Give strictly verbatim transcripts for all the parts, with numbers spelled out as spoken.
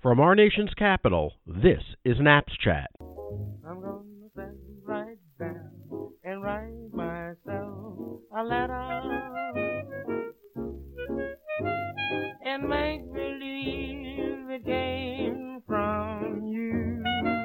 From our nation's capital, this is Naps Chat. I'm gonna sit right down and write myself a letter and make believe it came from you.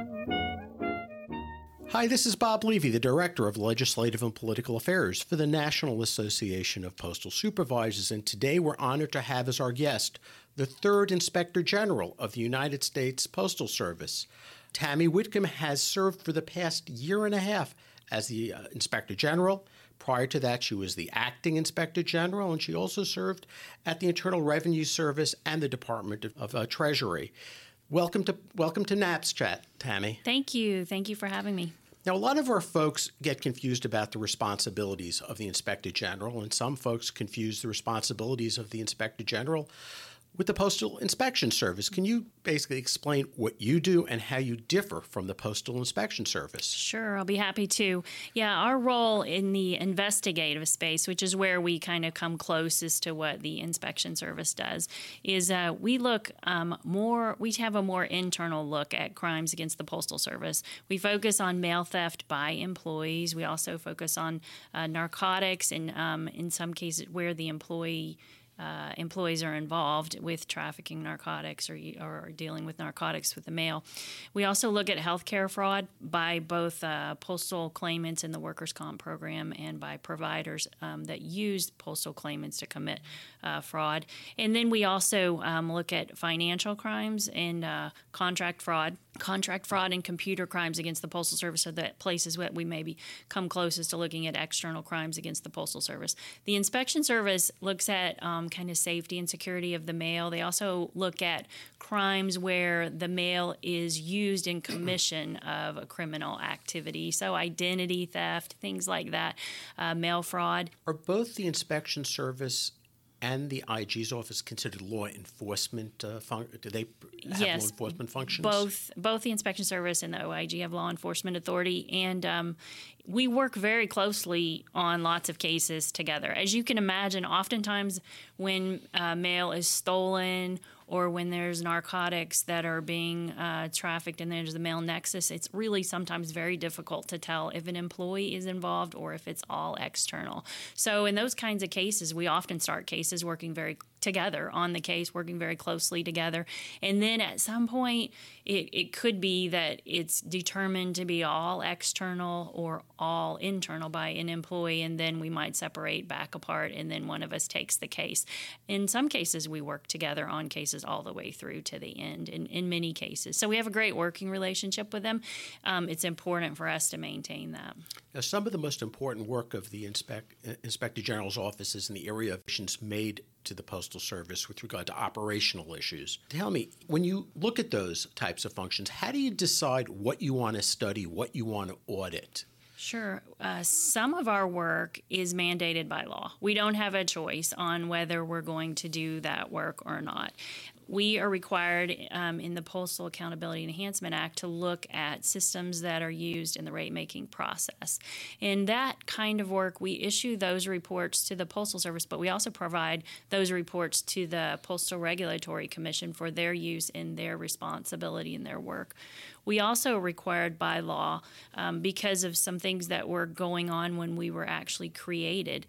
Hi, this is Bob Levy, the Director of Legislative and Political Affairs for the National Association of Postal Supervisors, and today we're honored to have as our guest the third Inspector General of the United States Postal Service. Tammy Whitcomb has served for the past year and a half as the uh, Inspector General. Prior to that, she was the Acting Inspector General, and she also served at the Internal Revenue Service and the Department of, of uh, Treasury. Welcome to welcome to Naps Chat, Tammy. Thank you. Thank you for having me. Now, a lot of our folks get confused about the responsibilities of the Inspector General, and some folks confuse the responsibilities of the Inspector General with the Postal Inspection Service. Can you basically explain what you do and how you differ from the Postal Inspection Service? Sure, I'll be happy to. Yeah, our role in the investigative space, which is where we kind of come closest to what the Inspection Service does, is uh, we look um, more, we have a more internal look at crimes against the Postal Service. We focus on mail theft by employees. We also focus on uh, narcotics and um, in some cases where the employee Uh, employees are involved with trafficking narcotics or, or dealing with narcotics with the mail. We also look at healthcare fraud by both uh, postal claimants in the workers' comp program and by providers um, that use postal claimants to commit uh, fraud. And then we also um, look at financial crimes and uh, contract fraud. Contract fraud and computer crimes against the Postal Service are the places where we maybe come closest to looking at external crimes against the Postal Service. The Inspection Service looks at um, kind of safety and security of the mail. They also look at crimes where the mail is used in commission of a criminal activity, so identity theft, things like that, uh, mail fraud. Are both the Inspection Service and the I G's office considered law enforcement? Uh, fun- do they have yes, law enforcement functions? Both, both the Inspection Service and the O I G have law enforcement authority, and um, we work very closely on lots of cases together. As you can imagine, oftentimes when uh, mail is stolen or when there's narcotics that are being uh, trafficked and there's the mail nexus, it's really sometimes very difficult to tell if an employee is involved or if it's all external. So in those kinds of cases, we often start cases working very together on the case, working very closely together. And then at some point, it, it could be that it's determined to be all external or all internal by an employee, and then we might separate back apart, and then one of us takes the case. In some cases, we work together on cases all the way through to the end in, in many cases. So we have a great working relationship with them. Um, it's important for us to maintain that. Now, some of the most important work of the Inspec- Inspector General's office is in the area of missions made to the Postal Service with regard to operational issues. Tell me, when you look at those types of functions, how do you decide what you want to study, what you want to audit? Sure. Uh, some of our work is mandated by law. We don't have a choice on whether we're going to do that work or not. We are required um, in the Postal Accountability Enhancement Act to look at systems that are used in the rate-making process. In that kind of work, we issue those reports to the Postal Service, but we also provide those reports to the Postal Regulatory Commission for their use in their responsibility in their work. We also are required by law, um, because of some things that were going on when we were actually created,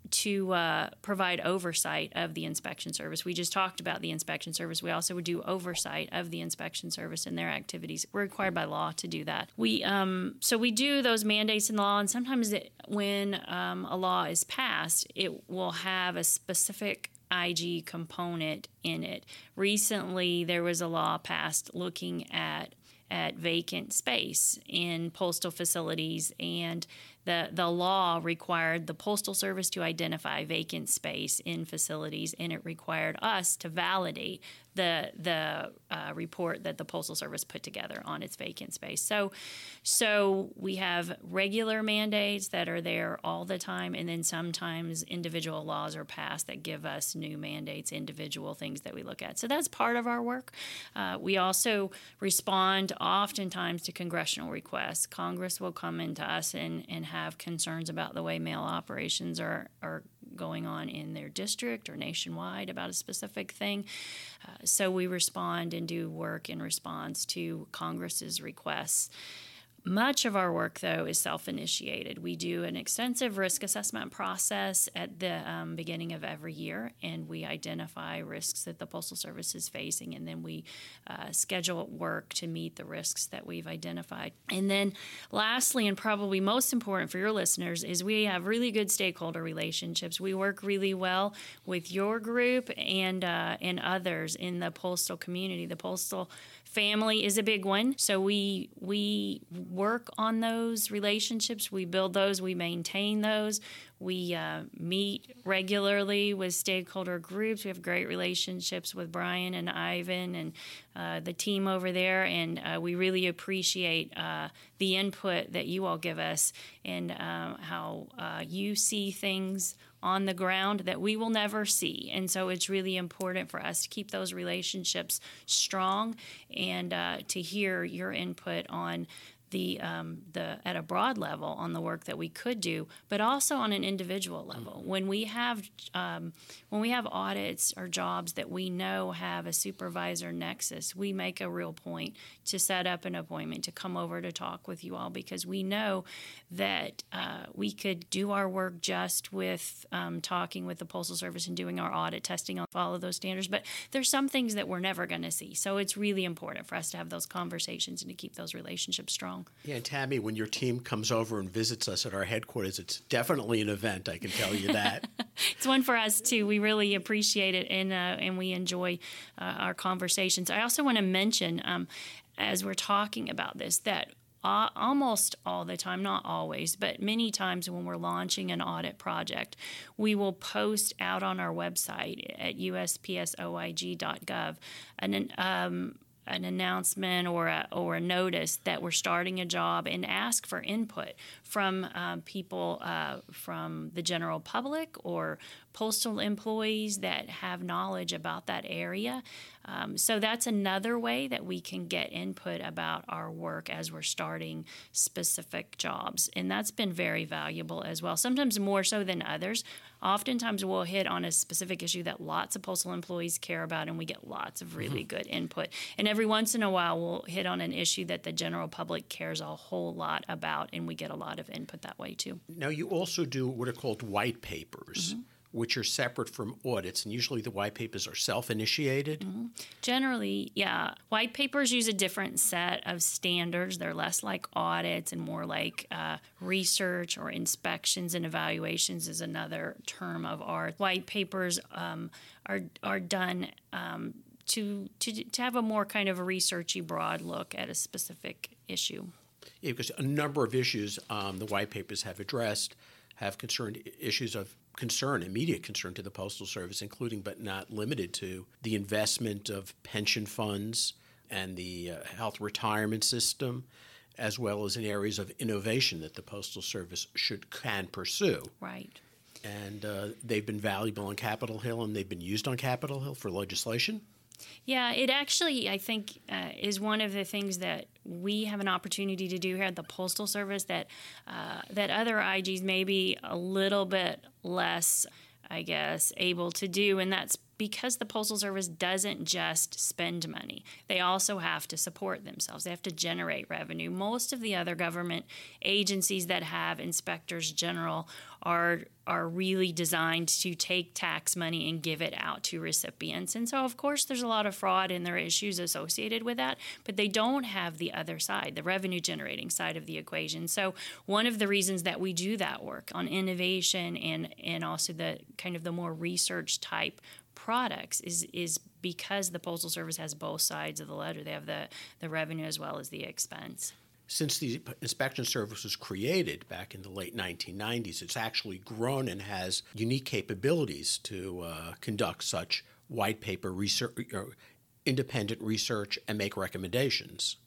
to uh, provide oversight of the Inspection Service. We just talked about the Inspection Service. We also would do oversight of the Inspection Service and their activities. We're required by law to do that. We um, so we do those mandates in law, and sometimes it, when um, a law is passed, it will have a specific I G component in it. Recently, there was a law passed looking at at vacant space in postal facilities, and the, the law required the Postal Service to identify vacant space in facilities, and it required us to validate the the uh, report that the Postal Service put together on its vacant space. So, so we have regular mandates that are there all the time, and then sometimes individual laws are passed that give us new mandates, individual things that we look at. So that's part of our work. Uh, we also respond oftentimes to congressional requests. Congress will come into us and, and have concerns about the way mail operations are, are going on in their district or nationwide about a specific thing. Uh, so we respond and do work in response to Congress's requests. Much of our work, though, is self-initiated. We do an extensive risk assessment process at the um, beginning of every year, and we identify risks that the Postal Service is facing, and then we uh, schedule work to meet the risks that we've identified. And then lastly, and probably most important for your listeners, is we have really good stakeholder relationships. We work really well with your group and, uh, and others in the postal community. The postal family is a big one, so we we work on those relationships. We build those. We maintain those. We uh, meet regularly with stakeholder groups. We have great relationships with Brian and Ivan and uh, the team over there, and uh, we really appreciate uh, the input that you all give us and uh, how uh, you see things on the ground that we will never see. And so it's really important for us to keep those relationships strong and uh, to hear your input on the um, the at a broad level on the work that we could do, but also on an individual level. When we have um, when we have audits or jobs that we know have a supervisor nexus, we make a real point to set up an appointment to come over to talk with you all, because we know that uh, we could do our work just with um, talking with the Postal Service and doing our audit testing on all of those standards, but there's some things that we're never going to see. So it's really important for us to have those conversations and to keep those relationships strong. Yeah, and Tammy, when your team comes over and visits us at our headquarters, it's definitely an event, I can tell you that. It's one for us, too. We really appreciate it, and uh, and we enjoy uh, our conversations. I also want to mention, um, as we're talking about this, that Uh, almost all the time, not always, but many times when we're launching an audit project, we will post out on our website at U S P S O I G dot gov an, um, an announcement or a, or a notice that we're starting a job, and ask for input from um, people uh, from the general public or postal employees that have knowledge about that area. Um, so that's another way that we can get input about our work as we're starting specific jobs. And that's been very valuable as well, sometimes more so than others. Oftentimes we'll hit on a specific issue that lots of postal employees care about, and we get lots of really mm-hmm. good input. And every once in a while we'll hit on an issue that the general public cares a whole lot about, and we get a lot of input that way too. Now, you also do what are called white papers. Mm-hmm. which are separate from audits, and usually the white papers are self-initiated? Mm-hmm. Generally, yeah. White papers use a different set of standards. They're less like audits and more like uh, research or inspections and evaluations is another term of art. White papers um, are are done um, to, to to have a more kind of a researchy, broad look at a specific issue. Yeah, because a number of issues um, the white papers have addressed have concerned issues of concern, immediate concern to the Postal Service, including but not limited to the investment of pension funds and the uh, health retirement system, as well as in areas of innovation that the Postal Service should can pursue. Right. And uh, they've been valuable on Capitol Hill, and they've been used on Capitol Hill for legislation. Yeah, it actually, I think, uh, is one of the things that we have an opportunity to do here at the Postal Service that uh, that other I Gs may be a little bit less, I guess, able to do, and that's because the Postal Service doesn't just spend money. They also have to support themselves. They have to generate revenue. Most of the other government agencies that have inspectors general are are really designed to take tax money and give it out to recipients. And so, of course, there's a lot of fraud and there are issues associated with that, but they don't have the other side, the revenue-generating side of the equation. So one of the reasons that we do that work on innovation and, and also the kind of the more research-type products is is because the Postal Service has both sides of the ledger. They have the, the revenue as well as the expense. Since the Inspection Service was created back in the late nineteen nineties, it's actually grown and has unique capabilities to uh, conduct such white paper research, or independent research and make recommendations.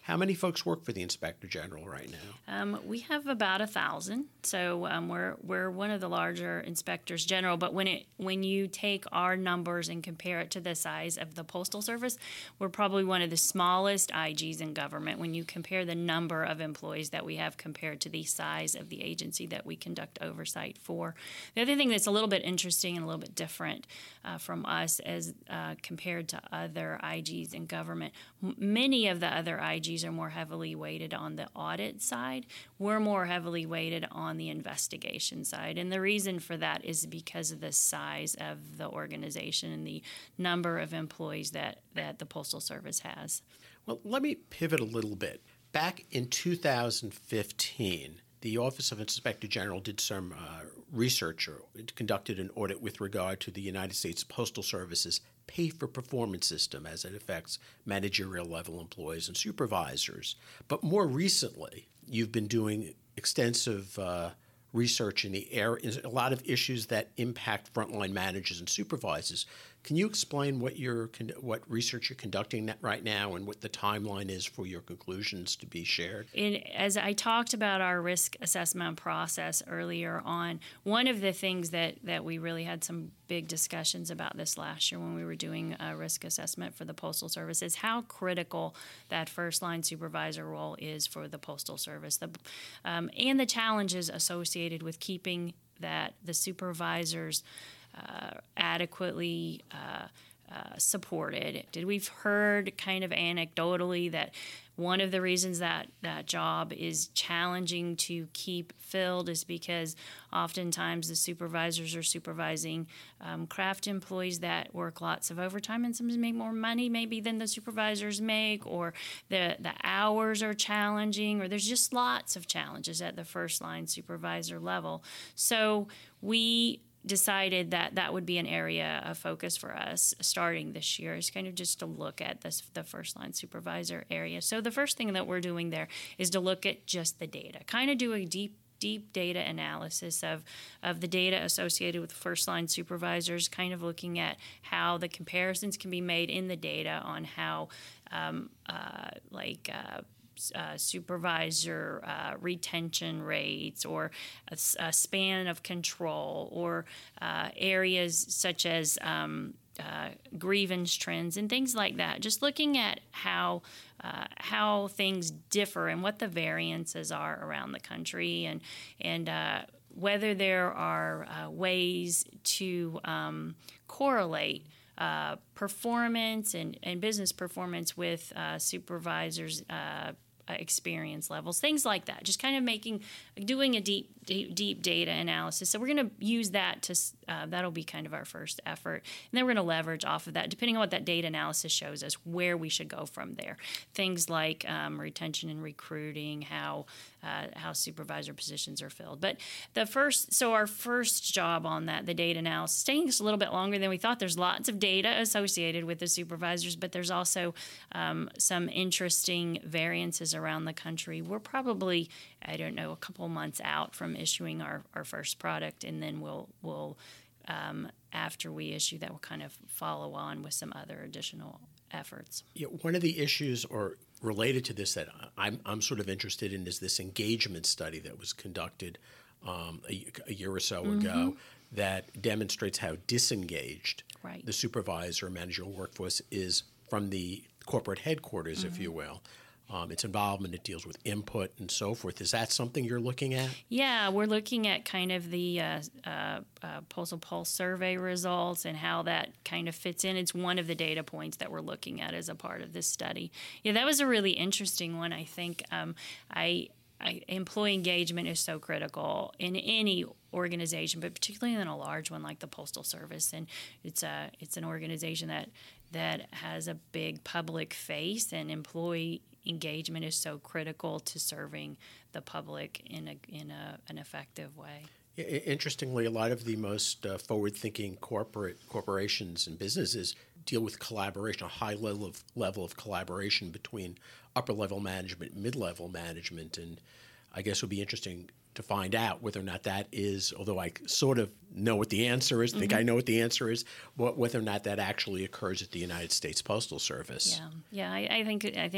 How many folks work for the Inspector General right now? Um, we have about a thousand, so um, we're we're one of the larger inspectors general. But when it when you take our numbers and compare it to the size of the Postal Service, we're probably one of the smallest I Gs in government when you compare the number of employees that we have compared to the size of the agency that we conduct oversight for. The other thing that's a little bit interesting and a little bit different uh, from us as uh, compared to other I Gs in government, m- many of the other I Gs are more heavily weighted on the audit side. We're more heavily weighted on the investigation side. And the reason for that is because of the size of the organization and the number of employees that, that the Postal Service has. Well, let me pivot a little bit. Back in two thousand fifteen, the Office of Inspector General did some uh, research or conducted an audit with regard to the United States Postal Service's pay-for-performance system as it affects managerial-level employees and supervisors. But more recently, you've been doing extensive uh, research in the area, a lot of issues that impact frontline managers and supervisors. Can you explain what you're, what research you're conducting right now and what the timeline is for your conclusions to be shared? In, as I talked about our risk assessment process earlier on, one of the things that, that we really had some big discussions about this last year when we were doing a risk assessment for the Postal Service is how critical that first line supervisor role is for the Postal Service, the, um, and the challenges associated with keeping that the supervisors Uh, adequately uh, uh, supported. Did we've heard kind of anecdotally that one of the reasons that that job is challenging to keep filled is because oftentimes the supervisors are supervising um, craft employees that work lots of overtime and sometimes make more money maybe than the supervisors make, or the, the hours are challenging, or there's just lots of challenges at the first line supervisor level. So we decided that that would be an area of focus for us starting this year, is kind of just to look at this, the first line supervisor area. So the first thing that we're doing there is to look at just the data, kind of do a deep deep data analysis of, of the data associated with first line supervisors, kind of looking at how the comparisons can be made in the data on how um, uh, like uh, Uh, supervisor uh, retention rates, or a, a span of control, or uh, areas such as um, uh, grievance trends and things like that. Just looking at how uh, how things differ and what the variances are around the country, and and uh, whether there are uh, ways to um, correlate uh, performance and, and business performance with uh, supervisors' uh, experience levels, things like that. Just kind of making, doing a deep, deep, deep data analysis. So we're going to use that to, uh, that'll be kind of our first effort. And then we're going to leverage off of that, depending on what that data analysis shows us, where we should go from there. Things like um, retention and recruiting, how uh, how supervisor positions are filled. But the first, so our first job on that, the data analysis, taking us a little bit longer than we thought. There's lots of data associated with the supervisors, but there's also um, some interesting variances around the country. We're probably, I don't know, a couple months out from issuing our, our first product, and then we'll we'll um, after we issue that, we'll kind of follow on with some other additional efforts. Yeah, one of the issues or related to this that I'm I'm sort of interested in is this engagement study that was conducted um, a, a year or so mm-hmm. ago that demonstrates how disengaged right. the supervisor managerial workforce is from the corporate headquarters, mm-hmm. if you will. Um, its involvement, it deals with input and so forth. Is that something you're looking at? Yeah, we're looking at kind of the uh, uh, uh, Postal Pulse survey results and how that kind of fits in. It's one of the data points that we're looking at as a part of this study. Yeah, that was a really interesting one. I think um, I, I, employee engagement is so critical in any organization, but particularly in a large one like the Postal Service. And it's a it's an organization that that has a big public face, and employee engagement is so critical to serving the public in a in a, an effective way. Interestingly, a lot of the most uh, forward-thinking corporate corporations and businesses deal with collaboration, a high level of level of collaboration between upper-level management, mid-level management, and I guess it would be interesting to find out whether or not that is, although I sort of know what the answer is, mm-hmm. think I know what the answer is, whether or not that actually occurs at the United States Postal Service. Yeah, yeah, I, I think I think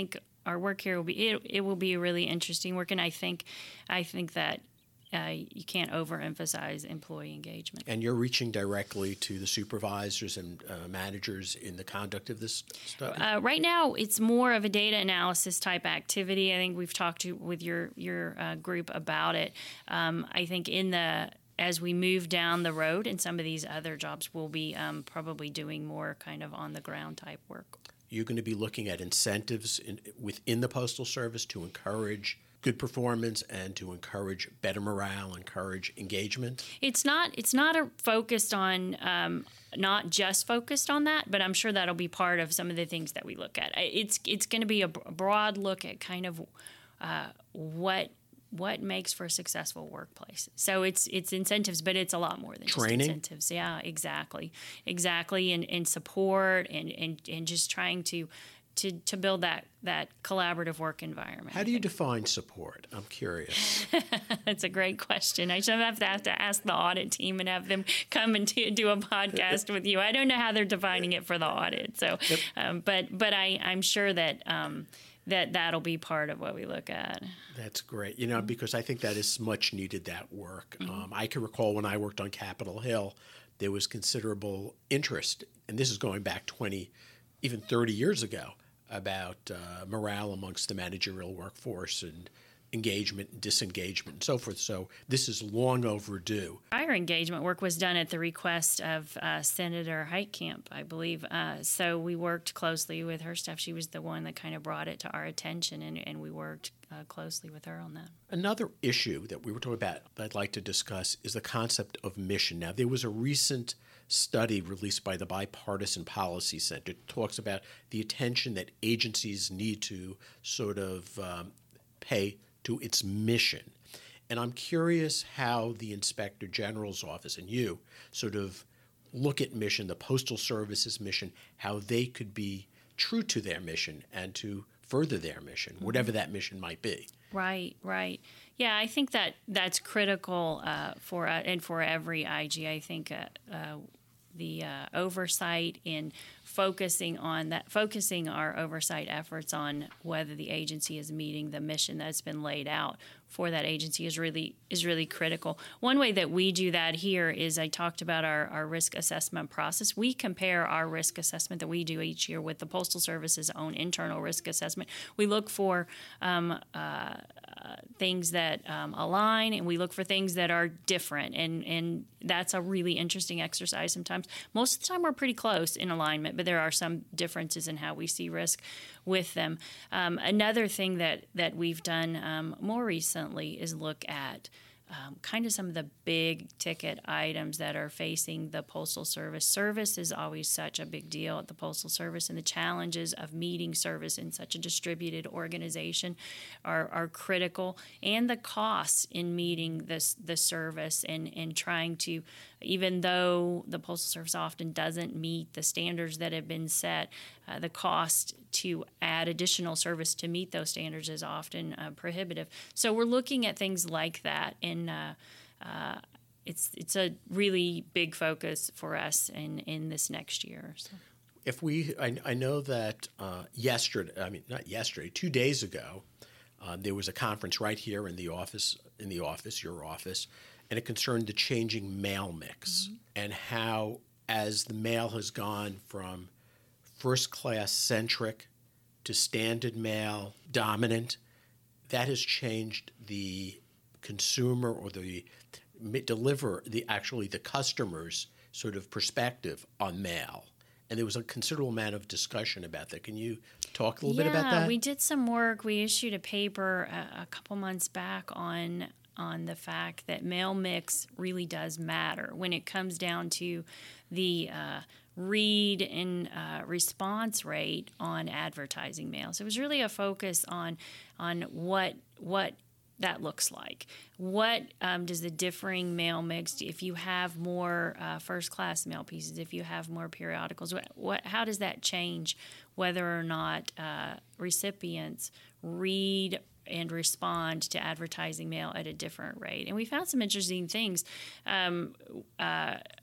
our work here will be it, it will be really interesting work, and I think I think that uh, you can't overemphasize employee engagement. And you're reaching directly to the supervisors and uh, managers in the conduct of this study? Uh, right now, it's more of a data analysis type activity. I think we've talked to with your your uh, group about it. Um, I think in the as we move down the road in some of these other jobs, we'll be um, probably doing more kind of on the ground type work. You're going to be looking at incentives in, within the Postal Service to encourage good performance and to encourage better morale, encourage engagement? It's not it's not a focused on um, not just focused on that, but I'm sure that'll be part of some of the things that we look at. It's it's going to be a broad look at kind of uh, what what makes for a successful workplace. So it's it's incentives, but it's a lot more than training. Just incentives. Yeah, exactly, exactly, and, and support and, and and just trying to. To, to build that, that collaborative work environment. How do you define support? I'm curious. That's a great question. I should have to, have to ask the audit team and have them come and do, do a podcast with you. I don't know how they're defining it for the audit. So, yep. um, but but I, I'm sure that um, that that'll be part of what we look at. That's great. You know, because I think that is much needed, that work. Mm-hmm. Um, I can recall when I worked on Capitol Hill, there was considerable interest, and this is going back twenty, even thirty years ago, about uh, morale amongst the managerial workforce and engagement and disengagement and so forth. So this is long overdue. Our engagement work was done at the request of uh, Senator Heitkamp, I believe. Uh, so we worked closely with her staff. She was the one that kind of brought it to our attention, and, and we worked uh, closely with her on that. Another issue that we were talking about that I'd like to discuss is the concept of mission. Now, there was a recent study released by the Bipartisan Policy Center. It talks about the attention that agencies need to sort of um, pay to its mission. And I'm curious how the Inspector General's office and you sort of look at mission, the Postal Service's mission, how they could be true to their mission and to further their mission, whatever that mission might be. Right, right. Yeah, I think that that's critical uh, for uh, and for every I G. I think uh, uh, the uh, oversight in focusing on that, focusing our oversight efforts on whether the agency is meeting the mission that's been laid out for that agency is really is really critical. One way that we do that here is I talked about our, our risk assessment process. We compare our risk assessment that we do each year with the Postal Service's own internal risk assessment. We look for um, uh, uh, things that um, align, and we look for things that are different, and, and that's a really interesting exercise sometimes. Most of the time we're pretty close in alignment, but there are some differences in how we see risk with them. Um, another thing that, that we've done um, more recently is look at um, kind of some of the big ticket items that are facing the Postal Service. Service is always such a big deal at the Postal Service, and the challenges of meeting service in such a distributed organization are, are critical, and the costs in meeting this the service and, and trying to, even though the Postal Service often doesn't meet the standards that have been set, uh, the cost to add additional service to meet those standards is often uh, prohibitive. So we're looking at things like that, and uh, uh, it's it's a really big focus for us in, in this next year. So. If we, I, I know that uh, yesterday, I mean not yesterday, two days ago, uh, there was a conference right here in the office, in the office, your office, and it concerned the changing mail mix mm-hmm. and how, as the mail has gone from first-class centric to standard mail dominant, that has changed the consumer or the deliver the actually the customer's sort of perspective on mail. And there was a considerable amount of discussion about that. Can you talk a little yeah, bit about that? Yeah, we did some work. We issued a paper a, a couple months back on on the fact that mail mix really does matter when it comes down to the uh, read and uh, response rate on advertising mail. So it was really a focus on on what what that looks like. What um, does the differing mail mix, if you have more uh, first-class mail pieces, if you have more periodicals, what, what how does that change whether or not uh, recipients read and respond to advertising mail at a different rate? And we found some interesting things. Um, uh, of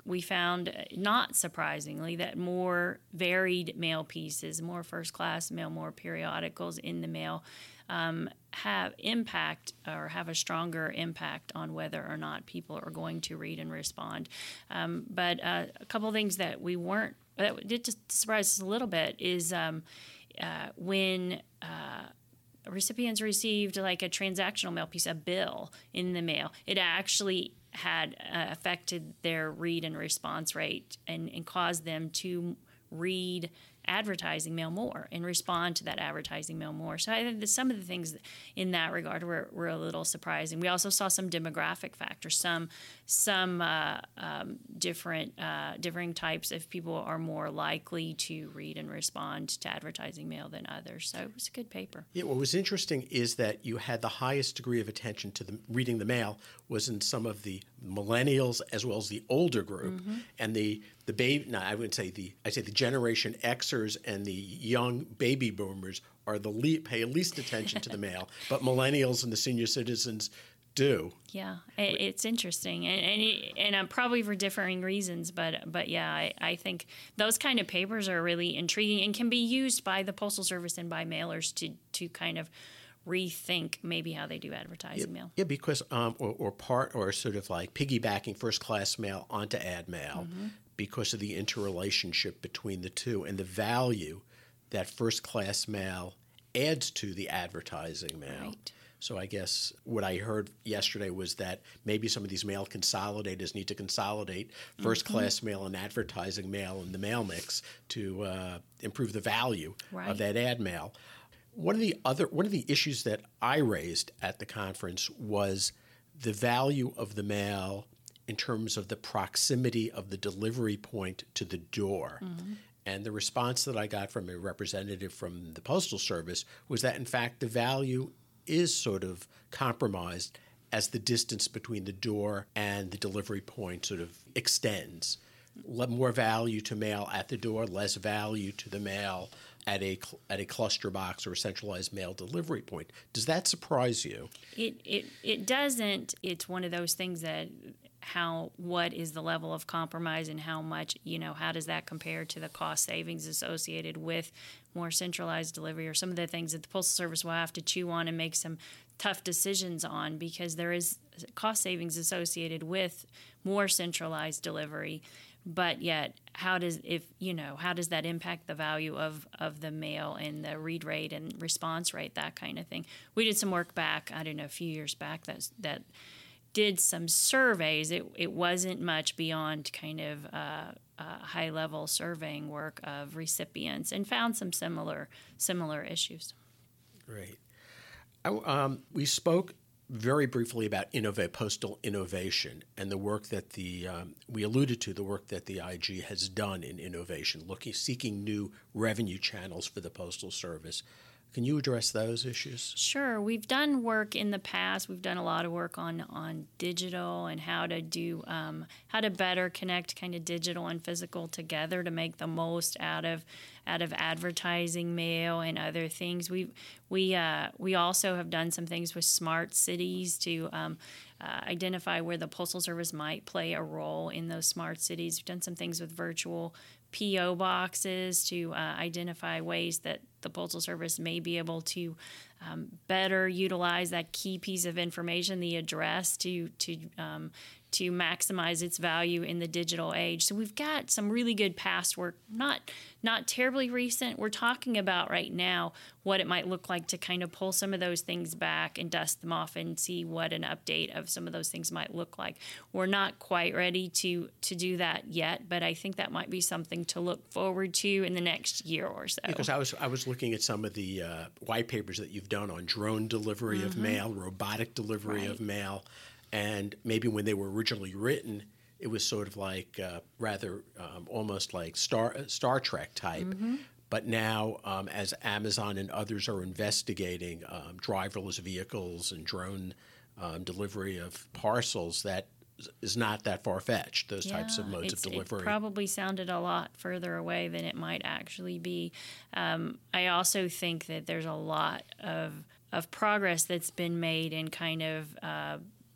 we found, uh, not surprisingly, that more varied mail pieces, more first-class mail, more periodicals in the mail um, have impact or have a stronger impact on whether or not people are going to read and respond. Um, but uh, a couple of things that we weren't, that did just surprise us a little bit is um, uh, when uh, recipients received like a transactional mail piece, a bill in the mail, it actually had uh, affected their read and response rate and, and caused them to read advertising mail more and respond to that advertising mail more. So I think that some of the things in that regard were, were a little surprising. We also saw some demographic factors, some some uh, um, different uh, differing types of people are more likely to read and respond to advertising mail than others. So it was a good paper. Yeah, what was interesting is that you had the highest degree of attention to the reading the mail was in some of the millennials as well as the older group, mm-hmm. and the the baby. No, I wouldn't say the. I say the Generation Xers and the young baby boomers are the le- pay least attention to the mail, but millennials and the senior citizens do. Yeah, it, it's interesting, and and, it, and uh, probably for differing reasons, but but yeah, I, I think those kind of papers are really intriguing and can be used by the Postal Service and by mailers to to kind of rethink maybe how they do advertising yeah, mail. Yeah, because um, or, or part or sort of like piggybacking first class mail onto ad mail mm-hmm. because of the interrelationship between the two and the value that first class mail adds to the advertising mail. Right. So I guess what I heard yesterday was that maybe some of these mail consolidators need to consolidate first-class mm-hmm. mail and advertising mail in the mail mix to uh, improve the value right. of that ad mail. One of the other one of the issues that I raised at the conference was the value of the mail in terms of the proximity of the delivery point to the door. Mm-hmm. And the response that I got from a representative from the Postal Service was that, in fact, the value is sort of compromised as the distance between the door and the delivery point sort of extends. More value to mail at the door, less value to the mail at a at a cluster box or a centralized mail delivery point. Does that surprise you? It it it doesn't. It's one of those things that how what is the level of compromise and how much, you know, how does that compare to the cost savings associated with more centralized delivery, or some of the things that the Postal Service will have to chew on and make some tough decisions on, because there is cost savings associated with more centralized delivery. But yet, how does if you know how does that impact the value of, of the mail and the read rate and response rate, that kind of thing? We did some work back, I don't know, a few years back that that did some surveys. It it wasn't much beyond kind of uh, uh, high level surveying work of recipients, and found some similar similar issues. Great. I, um, we spoke very briefly about innova- postal innovation and the work that the um, we alluded to the work that the I G has done in innovation, looking seeking new revenue channels for the Postal Service. Can you address those issues? Sure. We've done work in the past. We've done a lot of work on, on digital and how to do um, how to better connect kind of digital and physical together to make the most out of out of advertising mail and other things. We we uh, we also have done some things with smart cities to um, uh, identify where the Postal Service might play a role in those smart cities. We've done some things with virtual P O boxes to uh, identify ways that the Postal Service may be able to um, better utilize that key piece of information, the address, to to um, to maximize its value in the digital age. So we've got some really good past work, not not terribly recent. We're talking about right now what it might look like to kind of pull some of those things back and dust them off and see what an update of some of those things might look like. We're not quite ready to to do that yet, but I think that might be something to look forward to in the next year or so. Because I was I was looking at some of the uh, white papers that you've done on drone delivery mm-hmm. of mail, robotic delivery right. of mail, and maybe when they were originally written, it was sort of like uh, rather um, almost like Star Star Trek type. Mm-hmm. But now, um, as Amazon and others are investigating um, driverless vehicles and drone um, delivery of parcels, that is not that far-fetched, those yeah, types of modes of delivery. It probably sounded a lot further away than it might actually be. Um, I also think that there's a lot of of progress that's been made in kind of uh,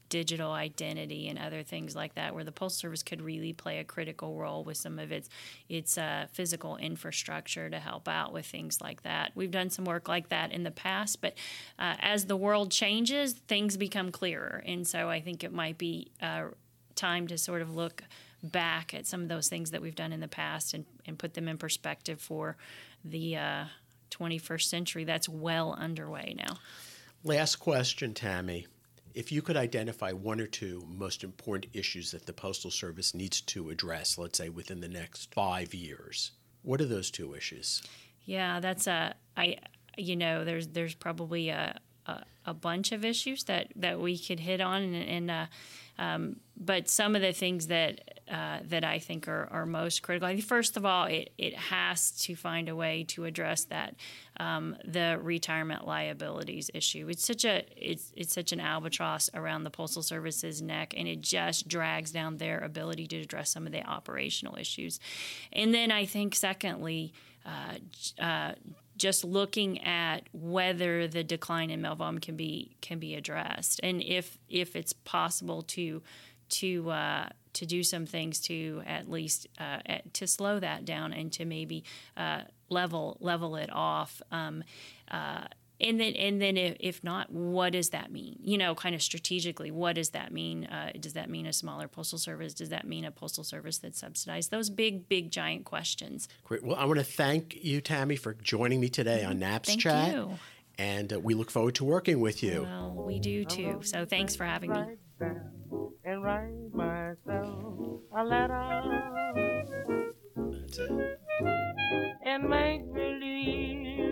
digital identity and other things like that, where the Postal Service could really play a critical role with some of its its uh, physical infrastructure to help out with things like that. We've done some work like that in the past, but uh, as the world changes, things become clearer, and so I think it might be uh, time to sort of look back at some of those things that we've done in the past and, and put them in perspective for the uh, twenty-first century that's well underway now. Last question, Tammy. If you could identify one or two most important issues that the Postal Service needs to address, let's say within the next five years, what are those two issues? Yeah, that's a I. You know, there's there's probably a a, a bunch of issues that, that we could hit on, and, and uh, um, but some of the things that uh, that I think are, are most critical. I think first of all, it, it has to find a way to address that um, the retirement liabilities issue. It's such a it's it's such an albatross around the Postal Service's neck, and it just drags down their ability to address some of the operational issues. And then I think secondly, uh, uh, just looking at whether the decline in mail volume can be can be addressed, and if if it's possible to to uh, to do some things to at least uh, at, to slow that down and to maybe uh, level level it off. Um, uh, And then, and then, if, if not, what does that mean? You know, kind of strategically, what does that mean? Uh, does that mean a smaller postal service? Does that mean a postal service that's subsidized? Those big, big, giant questions. Great. Well, I want to thank you, Tammy, for joining me today on NAPS Thank Chat. you. And uh, we look forward to working with you. Well, we do too. So thanks for having me. And write myself a letter That's it. and make believe